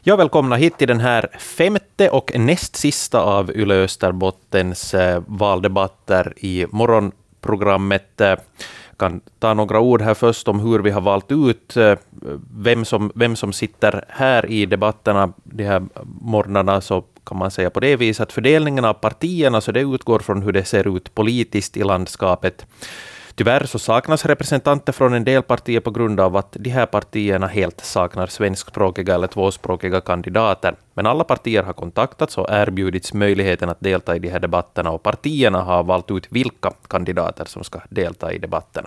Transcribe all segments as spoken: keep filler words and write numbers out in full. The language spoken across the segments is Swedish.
Jag välkomnar hit till den här femte och näst sista av Yle Österbottens valdebatter i morgonprogrammet. Kan ta några ord här först om hur vi har valt ut vem som, vem som sitter här i debatterna de här morgnarna. Så kan man säga på det viset att fördelningen av partierna så det utgår från hur det ser ut politiskt i landskapet. Tyvärr så saknas representanter från en del partier på grund av att de här partierna helt saknar svenskspråkiga eller tvåspråkiga kandidater. Men alla partier har kontaktats och erbjudits möjligheten att delta i de här debatterna, och partierna har valt ut vilka kandidater som ska delta i debatterna.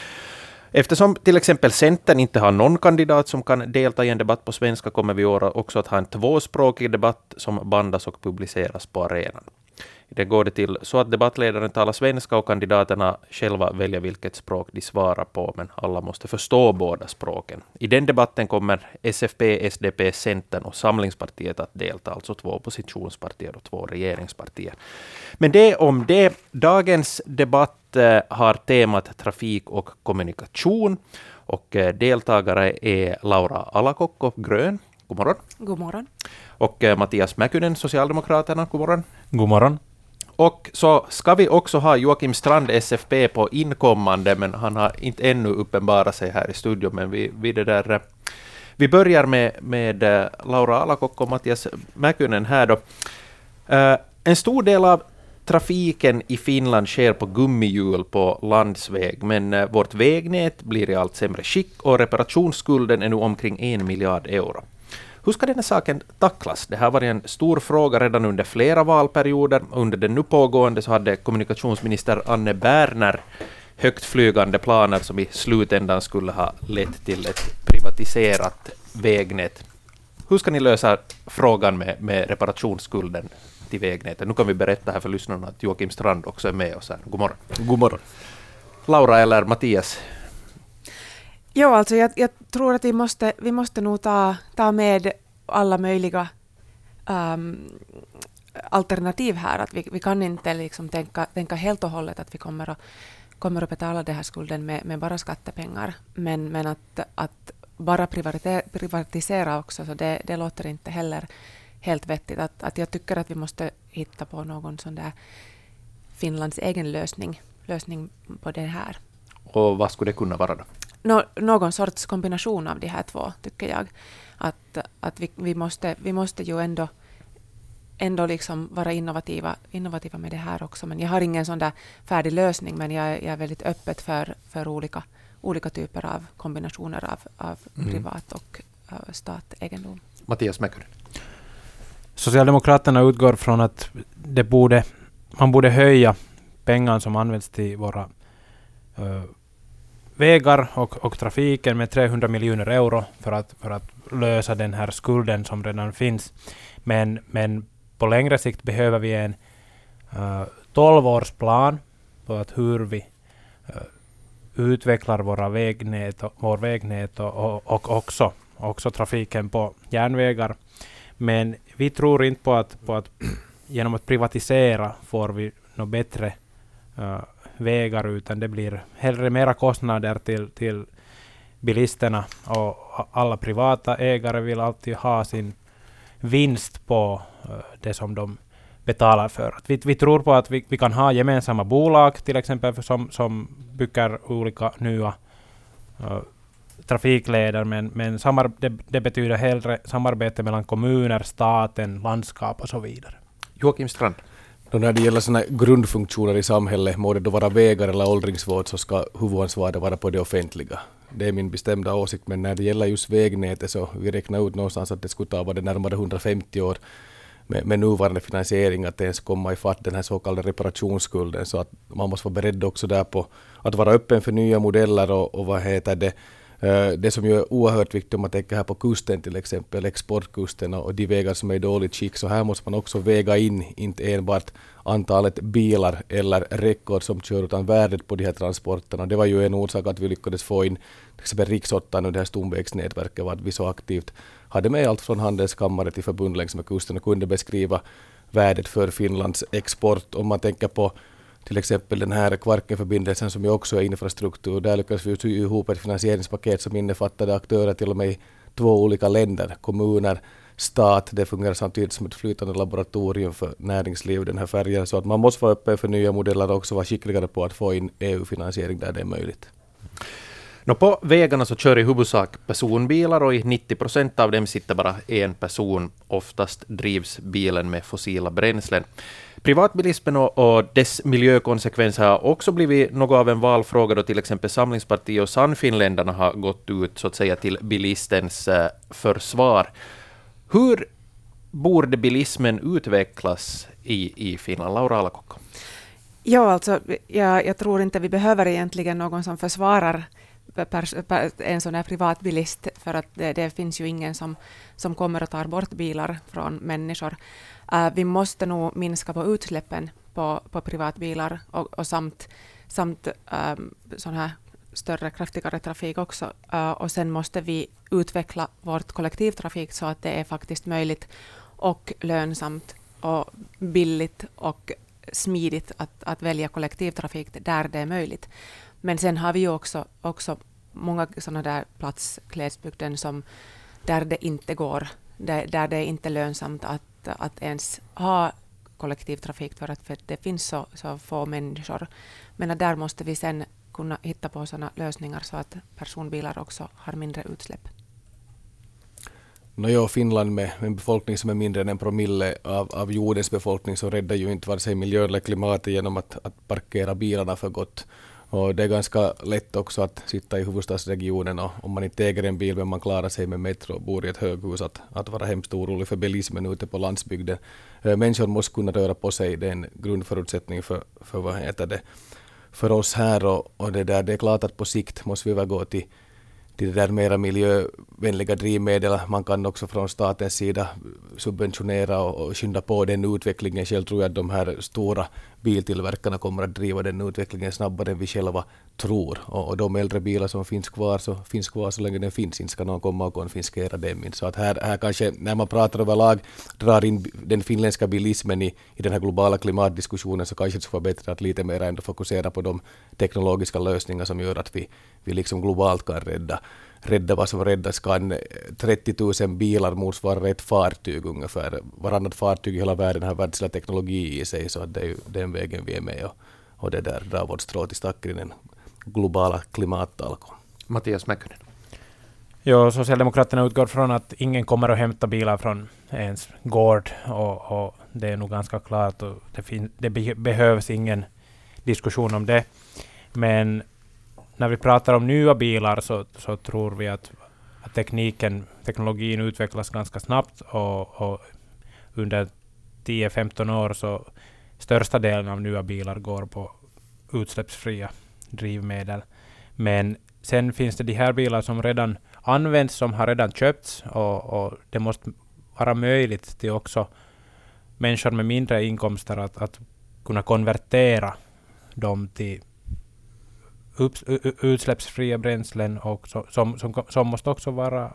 Eftersom till exempel Centern inte har någon kandidat som kan delta i en debatt på svenska kommer vi också att ha en tvåspråkig debatt som bandas och publiceras på arenan. Det går det till så att debattledaren talar svenska och kandidaterna själva väljer vilket språk de svarar på, men alla måste förstå båda språken. I den debatten kommer S F P, S D P, Centern och Samlingspartiet att delta, alltså två oppositionspartier och två regeringspartier. Men det om det. Dagens debatt eh, har temat trafik och kommunikation, och eh, deltagare är Laura Alakokko, Grön. God morgon. God morgon. Och eh, Mattias Mäkynen, Socialdemokraterna. God morgon. God morgon. Och så ska vi också ha Joakim Strand, S F P, på inkommande, men han har inte ännu uppenbarat sig här i studion. Men vi, vi, det där, vi börjar med, med Laura Alakokko och Mattias Mäkynen här då. Uh, en stor del av trafiken i Finland sker på gummihjul på landsväg, men uh, vårt vägnät blir i allt sämre skick och reparationsskulden är nu omkring en miljard euro. Hur ska den här saken tacklas? Det här var en stor fråga redan under flera valperioder. Under den nu pågående så hade kommunikationsminister Anne Berner högt flygande planer som i slutändan skulle ha lett till ett privatiserat vägnät. Hur ska ni lösa frågan med, med reparationsskulden till vägnätet? Nu kan vi berätta här för lyssnarna att Joakim Strand också är med oss här. God morgon. God morgon. Laura eller Mattias? Ja, alltså jag, jag tror att vi måste, vi måste nog ta, ta med alla möjliga um, alternativ här. Att vi, vi kan inte liksom tänka, tänka helt och hållet att vi kommer att, kommer att betala den här skulden med, med bara skattepengar. Men, men att, att bara privatisera också, så det, det låter inte heller helt vettigt. Att, att jag tycker att vi måste hitta på någon sån där Finlands egen lösning, lösning på det här. Och vad skulle det kunna vara då? Nå, någon sorts kombination av de här två, tycker jag. Att, att vi, vi, måste, vi måste ju ändå, ändå liksom vara innovativa, innovativa med det här också. Men jag har ingen sån där färdig lösning, men jag, jag är väldigt öppet för, för olika, olika typer av kombinationer av, av mm. privat och uh, statsegendom. Mattias Mäkynen. Socialdemokraterna utgår från att det borde, man borde höja pengar som används till våra uh, vägar och, och trafiken med trehundra miljoner euro för att, för att lösa den här skulden som redan finns. Men, men på längre sikt behöver vi en uh, tolvårsplan på att hur vi uh, utvecklar våra vägnät och, vår vägnät och, och, och också, också trafiken på järnvägar. Men vi tror inte på att, på att genom att privatisera får vi något bättre uh, vägar, utan det blir hellre mera kostnader till, till bilisterna, och alla privata ägare vill alltid ha sin vinst på uh, det som de betalar för. Vi, vi tror på att vi, vi kan ha gemensamma bolag till exempel som, som bygger olika nya uh, trafikleder, men, men samar, det, det betyder hellre samarbete mellan kommuner, staten, landskap och så vidare. Joakim Strand. Då när det gäller sådana grundfunktioner i samhället, må det då vara vägar eller åldringsvård, så ska huvudansvaret vara på det offentliga. Det är min bestämda åsikt, men när det gäller just vägnätet så vi räknar ut någonstans att det skulle ta det närmare hundrafemtio år med, med nuvarande finansiering att ens komma ifatt den här så kallade reparationsskulden, så att man måste vara beredd också där på att vara öppen för nya modeller och, och vad heter det. Det som ju är oerhört viktigt om man tänker här på kusten till exempel, exportkusten och de vägar som är i dåligt skick, så här måste man också väga in inte enbart antalet bilar eller räckor som kör, utan värdet på de här transporterna. Det var ju en orsak att vi lyckades få in till exempel riksåttan och det här stomvägsnätverket, var att vi så aktivt hade med allt från handelskammare till förbund längs med kusten och kunde beskriva värdet för Finlands export. Om man tänker på till exempel den här Kvarkenförbindelsen som ju också är infrastruktur. Där lyckas vi sy ihop ett finansieringspaket som innefattade aktörer till och med i två olika länder, kommuner, stat. Det fungerar samtidigt som ett flytande laboratorium för näringsliv, den här färgen. Så att man måste vara öppen för nya modeller och också vara skickligare på att få in E U-finansiering där det är möjligt. Nå, på vägarna så kör i huvudsak personbilar och i nittio procent av dem sitter bara en person. Oftast drivs bilen med fossila bränslen. Privatbilismen och, och dess miljökonsekvenser har också blivit något av en valfråga, då till exempel Samlingspartiet och Sannfinländarna har gått ut så att säga till bilistens eh, försvar. Hur borde bilismen utvecklas i, i Finland? Laura Alakokko. Ja, alltså, jag, jag tror inte vi behöver egentligen någon som försvarar per, per, en sån här privatbilist, för att det, det finns ju ingen som, som kommer att ta bort bilar från människor. Uh, vi måste nog minska på utsläppen på, på privatbilar och, och samt, samt um, sån här större, kraftigare trafik också. Uh, och sen måste vi utveckla vårt kollektivtrafik så att det är faktiskt möjligt och lönsamt och billigt och smidigt att, att välja kollektivtrafik där det är möjligt. Men sen har vi ju också, också många sådana där plats, glesbygden, som där det inte går, där, där det är inte lönsamt att, att ens ha kollektivtrafik för att för det finns så, så få människor. Men där måste vi sen kunna hitta på sådana lösningar så att personbilar också har mindre utsläpp. No, ja, Finland med en befolkning som är mindre än en promille av, av jordens befolkning, så räddar ju inte vare sig miljön eller klimatet genom att, att parkera bilarna för gott. Och det är ganska lätt också att sitta i huvudstadsregionen, och om man inte äger en bil men man klarar sig med metro och bor i ett höghus, att, att vara hemskt orolig för bilismen ute på landsbygden. Människor måste kunna röra på sig, det är en grundförutsättning för, för, vad heter det, för oss här. Och, och det, där, det är klart att på sikt måste vi väl gå till till det där mera miljövänliga drivmedel. Man kan också från statens sida subventionera och, och skynda på den utvecklingen. Själv tror jag att de här stora biltillverkarna kommer att driva den utvecklingen snabbare än vi själva tror. Och, och de äldre bilar som finns kvar så finns kvar så länge den finns. Inte ska någon komma och konfiskera dem. Så att här, här kanske, när man pratar överlag, drar in den finländska bilismen i, i den här globala klimatdiskussionen, så kanske det skulle vara bättre att lite mer ändå fokusera på de teknologiska lösningar som gör att vi, vi liksom globalt kan rädda rädda vad som räddas kan. trettio tusen bilar motsvarar ett fartyg ungefär. Varannat fartyg i hela världen har världslig teknologi i sig, så att det är ju den vägen vi är med, och, och det där drar vårt strå till stacken i den globala klimattalkon. Mattias Mäkynen. Ja, Socialdemokraterna utgår från att ingen kommer att hämta bilar från ens gård, och, och det är nog ganska klart, och det, fin- det be- behövs ingen diskussion om det. Men när vi pratar om nya bilar så, så tror vi att, att tekniken, teknologin utvecklas ganska snabbt, och, och under tio till femton år så största delen av nya bilar går på utsläppsfria drivmedel. Men sen finns det de här bilar som redan används, som har redan köpts, och, och det måste vara möjligt till också människor med mindre inkomster att, att kunna konvertera dem till Ups, u, utsläppsfria bränslen, och så, som, som, som måste också vara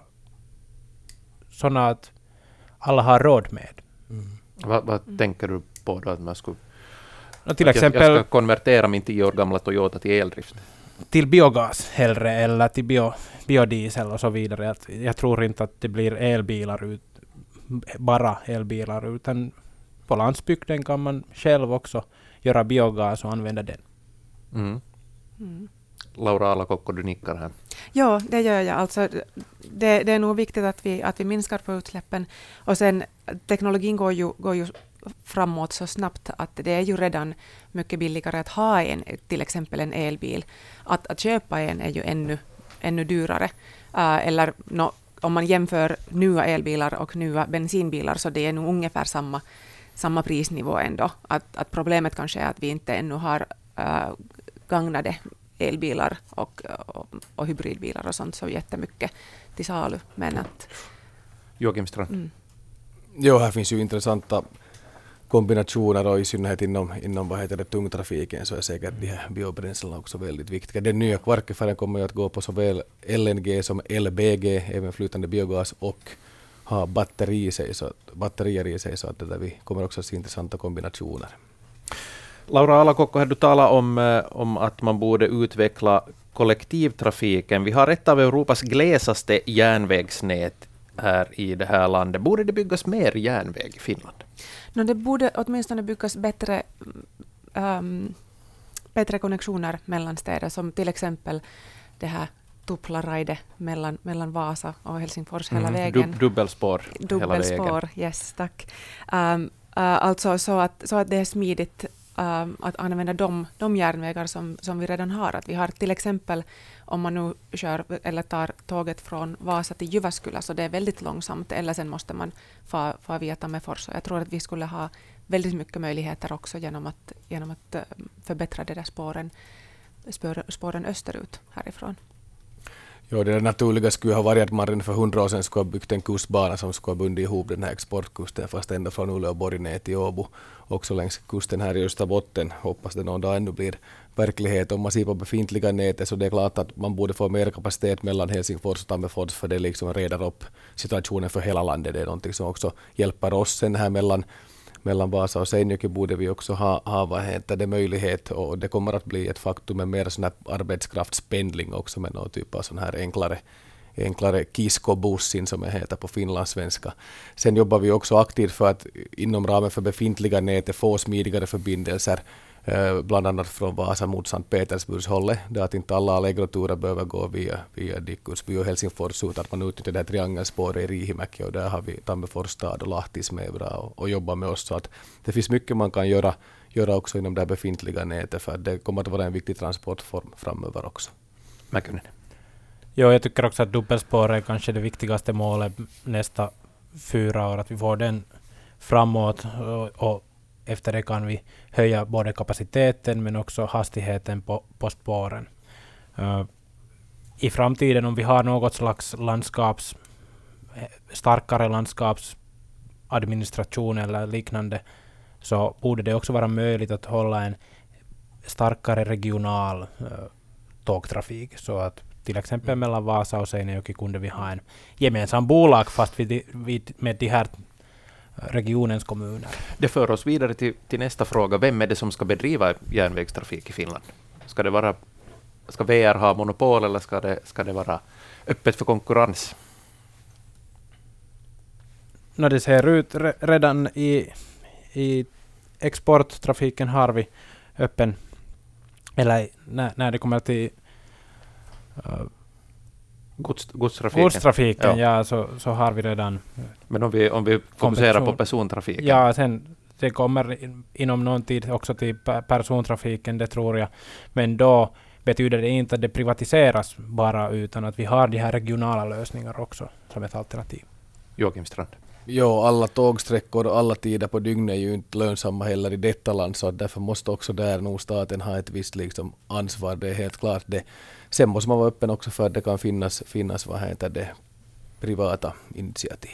sådana att alla har råd med. Mm. Vad, vad mm. tänker du på då? Att man skulle, och till att exempel, jag, jag ska konvertera min tio år gamla Toyota till eldrift? Till biogas hellre, eller till bio, biodiesel och så vidare. Att jag tror inte att det blir elbilar ut, bara elbilar, utan på landsbygden kan man själv också göra biogas och använda den. Mm. Mm. Laura Alakokko, du nickar här. Ja, det gör jag. Alltså, det, det är nog viktigt att vi, att vi minskar på utsläppen. Och sen, teknologin går ju, går ju framåt så snabbt att det är ju redan mycket billigare att ha en, till exempel en elbil. Att, att köpa en är ju ännu, ännu dyrare. Uh, eller no, om man jämför nya elbilar och nya bensinbilar, så det är nog ungefär samma, samma prisnivå ändå. Att, att problemet kanske är att vi inte ännu har uh, gagnade elbilar och, och, och hybridbilar och sånt så jättemycket till salu. Men att, Joakim Strand. Mm. Jo, här finns ju intressanta kombinationer, och i synnerhet inom, inom vad heter det, tungtrafiken så är säkert de här biobränslena också väldigt viktiga. Den nya kvarkefärgen kommer ju att gå på såväl L N G som L B G, även flytande biogas, och ha batteri i sig, så, batterier i sig, så att det där vi kommer också att se intressanta kombinationer. Laura Alakokko, du talar om, om att man borde utveckla kollektivtrafiken. Vi har ett av Europas glesaste järnvägsnät. här i det här landet. Borde det byggas mer järnväg i Finland? No, det borde åtminstone byggas bättre, um, bättre konnektioner mellan städer, som till exempel det här Tuplaraide mellan, mellan Vasa och Helsingfors hela Mm, vägen. dub- dubbelspår hela vägen. Dubbelspår, yes, tack. Um, uh, alltså så att, så att det är smidigt um, att använda de, de järnvägar som, som vi redan har. Att vi har till exempel, om man nu kör eller tar tåget från Vasa till Jyväskylä, så det är väldigt långsamt, eller sen måste man få, få via Tammerfors. Jag tror att vi skulle ha väldigt mycket möjligheter också genom att, genom att uh, förbättra de där spåren, spår, spåren österut härifrån. Ja, det naturliga skulle ha varit att man redan för hundra år sedan skulle ha byggt en kustbana som skulle ha bundit ihop den här exportkusten, fast ända från Uleåborg ner till Åbo, också längs kusten här i Österbotten. Hoppas det någon dag ännu blir verklighet. Om man ser på befintliga nätet, så det är klart att man borde få mer kapacitet mellan Helsingfors och Tammerfors, för det liksom redar upp situationen för hela landet. Det är någonting som också hjälper oss. Sen här mellan mellan Vasa och Seinäjoki borde vi också ha, ha vad heter det, möjlighet, och det kommer att bli ett faktum med mer sån här arbetskraftspendling också, med någon typ av sån här enklare, enklare kiskobussin som det heter på finlandssvenska. Sen jobbar vi också aktivt för att inom ramen för befintliga nätet få smidigare förbindelser, bland annat från Vasa mot Sankt Petersburgshållet, där att inte alla Allegro-turer behöver gå via, via Dickursby och Helsingfors, utan att man utnyttjar det här triangelspåret i Riihimäki, och där har vi Tammerfors stad och Lahti som är bra och, och jobbar med oss. Så att det finns mycket man kan göra, göra också inom det befintliga nätet, för att det kommer att vara en viktig transportform framöver också. Mäkynen. Jo, jag tycker också att dubbelspår är kanske det viktigaste målet nästa fyra år, att vi får den framåt, och, och efter det kan vi höja både kapaciteten men också hastigheten på, på spåren. Uh, I framtiden, om vi har något slags landskaps, starkare landskapsadministration eller liknande, så borde det också vara möjligt att hålla en starkare regional uh, tågtrafik, så att till exempel mm. mellan Vasa och Seinäjoki kunde vi ha en gemensam bolag fast vid, vid, med de här regionens kommuner. Det för oss vidare till, till nästa fråga. Vem är det som ska bedriva järnvägstrafik i Finland? Ska det vara, ska V R ha monopol, eller ska det, ska det vara öppet för konkurrens? När det ser ut re, redan i, i exporttrafiken har vi öppen, eller när, när det kommer till uh, Gods, godstrafiken, godstrafiken ja. Ja, så, så har vi redan. Men om vi, om vi fokuserar på persontrafiken? Ja, sen det kommer in, inom någon tid också till persontrafiken, det tror jag. Men då betyder det inte att det privatiseras bara, utan att vi har de här regionala lösningar också som ett alternativ. Joakim Strand. Ja, alla tågsträckor och alla tider på dygnet är ju inte lönsamma heller i detta land, så därför måste också där nog staten ha ett visst liksom ansvar, det är helt klart det. Sen måste man vara öppen också för att det kan finnas, finnas vad heter det, privata initiativ.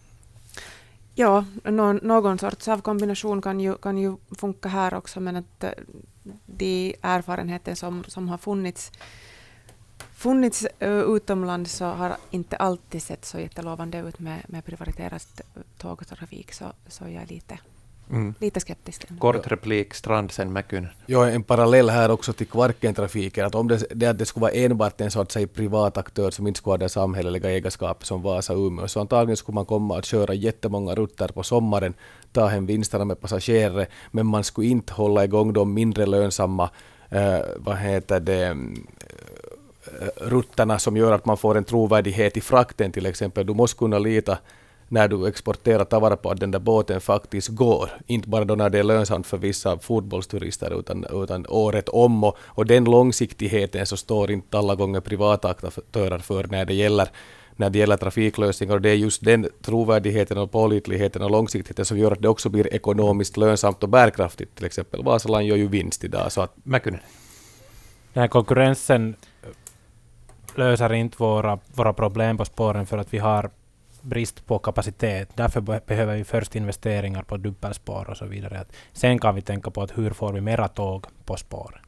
Ja, någon, någon sorts av kombination kan ju, kan ju funka här också, men att de erfarenheter som, som har funnits funnits uh, utomlands, så har inte alltid sett så jättelovande ut med, med prioriterad tågtrafik, så, så jag är lite, mm. lite skeptisk. Kort replik, Strand, sen Mäkynen. Ja, en parallell här också till Kvarken-trafiken, att om det, det, att det skulle vara enbart en så att säga privat aktör som inte skulle ha det samhälleliga ägarskap som Vasa och Umeå, så antagligen skulle man komma att köra jättemånga rutter på sommaren, ta hem vinsterna med passagerare, men man skulle inte hålla igång de mindre lönsamma uh, vad heter det rutterna som gör att man får en trovärdighet i frakten till exempel. Du måste kunna lita när du exporterar tavara på att den där båten faktiskt går. Inte bara då när det är lönsamt för vissa fotbollsturister, utan, utan året om. Och, och den långsiktigheten så står inte alla gånger privata aktörer för när det gäller när det gäller trafiklösningar. Och det är just den trovärdigheten och pålitligheten och långsiktigheten som gör att det också blir ekonomiskt lönsamt och bärkraftigt. Till exempel Vasaland gör ju vinst idag. Så att Mäkynen. Den här konkurrensen löser inte våra, våra problem på spåren för att vi har brist på kapacitet. Därför be- behöver vi först investeringar på dubbelspår och så vidare. Att sen kan vi tänka på att hur får vi mera tåg på spår.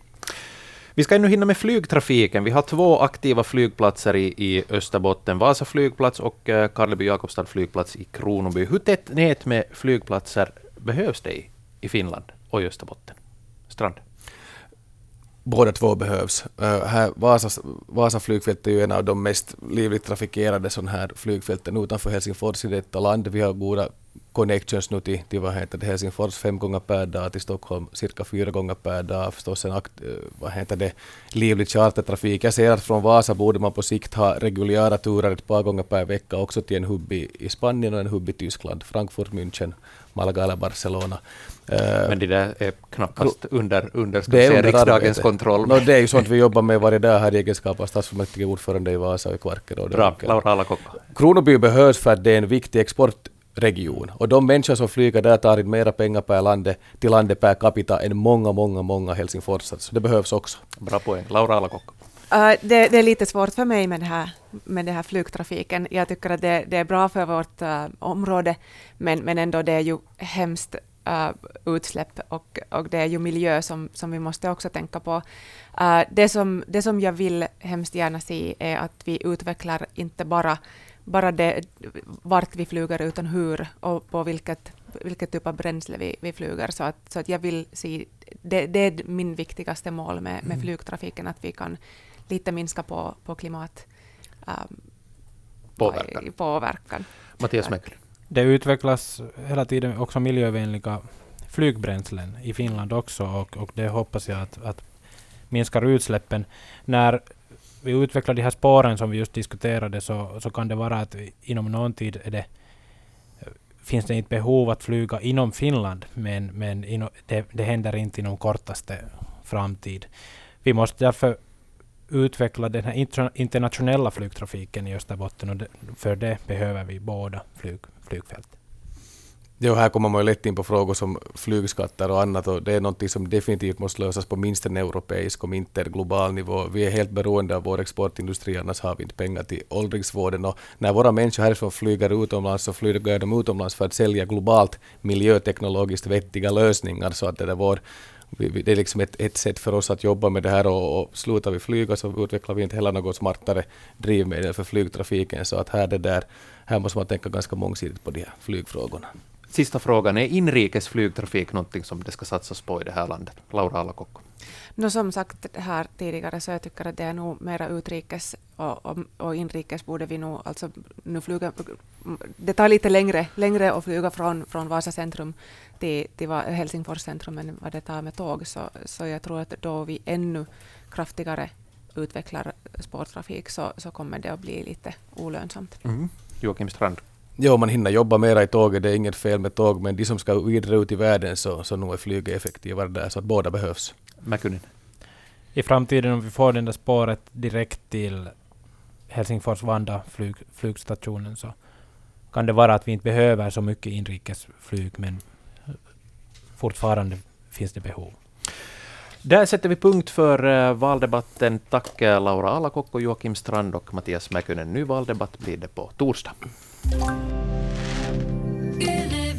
Vi ska ännu hinna med flygtrafiken. Vi har två aktiva flygplatser i, i Österbotten. Vasa flygplats och uh, Karleby-Jakobstad flygplats i Kronoby. Hur tätt nät med flygplatser behövs det i, i Finland och i Österbotten? Strand? båda två behövs. Uh, här Vasa, Vasa flygfält är ju en av de mest livligt trafikerade sån här flygfälten utanför Helsingfors i detta land. Vi har goda connections nu till, till vad heter det, Helsingfors fem gånger per dag, till Stockholm cirka fyra gånger per dag. Förstås en akt, vad heter det, livlig chartertrafik. Jag ser att från Vasa borde man på sikt ha reguljära turer ett par gånger per vecka också till en hubb i, i Spanien och en hubb i Tyskland. Frankfurt, München, Malaga eller Barcelona. Men det där är knappast under, under, ska det är säga, under riksdagens arbete. kontroll. No, det är ju sånt vi jobbar med varje dag här i egenskap av stadsfullmäktige ordförande i Vasa och i Kvarken. Bra, Laura Alakokko. Kronoby behövs för att det är en viktig exportregion. Och de människor som flyger där tar in mera pengar per landet, till landet per capita än många, många, många Helsingforsare. Så det behövs också. Bra poäng. Laura Alakokko. Uh, det, det är lite svårt för mig med det här, med det här flygtrafiken. Jag tycker att det, det är bra för vårt uh, område, men, men ändå det är ju hemskt uh, utsläpp och, och det är ju miljö som, som vi måste också tänka på. Uh, det, som, det som jag vill hemskt gärna se är att vi utvecklar inte bara, bara det, vart vi flyger, utan hur och på vilket, vilket typ av bränsle vi, vi flyger. Så att, så att jag vill se, det, det är min viktigaste mål med, med flygtrafiken, att vi kan lite minska på, på klimat um, påverkan. påverkan. Mattias Mäkelä. Det utvecklas hela tiden också miljövänliga flygbränslen i Finland också, och, och det hoppas jag att, att minskar utsläppen. När vi utvecklar de här spåren som vi just diskuterade, så, så kan det vara att inom någon tid är det, finns det inte behov att flyga inom Finland, men, men inom, det, det händer inte inom kortaste framtid. Vi måste därför utveckla den här internationella flygtrafiken i Österbotten, och det, för det behöver vi båda flyg, flygfält. Ja, här kommer man ju lätt in på frågor som flygskatter och annat, och det är något som definitivt måste lösas på minst en europeisk och inte en global nivå. Vi är helt beroende av vår exportindustri, annars har vi inte pengar till åldringsvården. Och när våra människor härifrån flyger utomlands, så flyger de utomlands för att sälja globalt miljöteknologiskt vettiga lösningar, så att det är vår det är liksom ett, ett sätt för oss att jobba med det här, och, och slutar vi flyga så utvecklar vi inte heller något smartare drivmedel för flygtrafiken, så att här, det där, här måste man tänka ganska mångsidigt på de här flygfrågorna. Sista frågan, är inrikes flygtrafik någonting som det ska satsas på i det här landet? Laura Alakokko. No, som sagt här tidigare, så jag tycker att det är nog mera utrikes och, och, och inrikes borde vi nog, alltså nu flyga, det tar lite längre, längre att flyga från, från Vasa centrum till, till Helsingfors centrum än vad det tar med tåg, så, så jag tror att då vi ännu kraftigare utvecklar spårtrafik, så, så kommer det att bli lite olönsamt. Mm. Joakim Strand. Ja, man hinner jobba mera i tåget, det är inget fel med tåg, men de som ska vidare ut i världen, så, så nu är flyget effektivare där, så att båda behövs. Mäkynen. I framtiden, om vi får den där spåret direkt till Helsingfors-Vanda flyg, flygstationen, så kan det vara att vi inte behöver så mycket inrikesflyg, men fortfarande finns det behov. Där sätter vi punkt för uh, valdebatten. Tack uh, Laura Alakokko, Joakim Strand och Mattias Mäkynen. Ny valdebatt blir det på torsdag.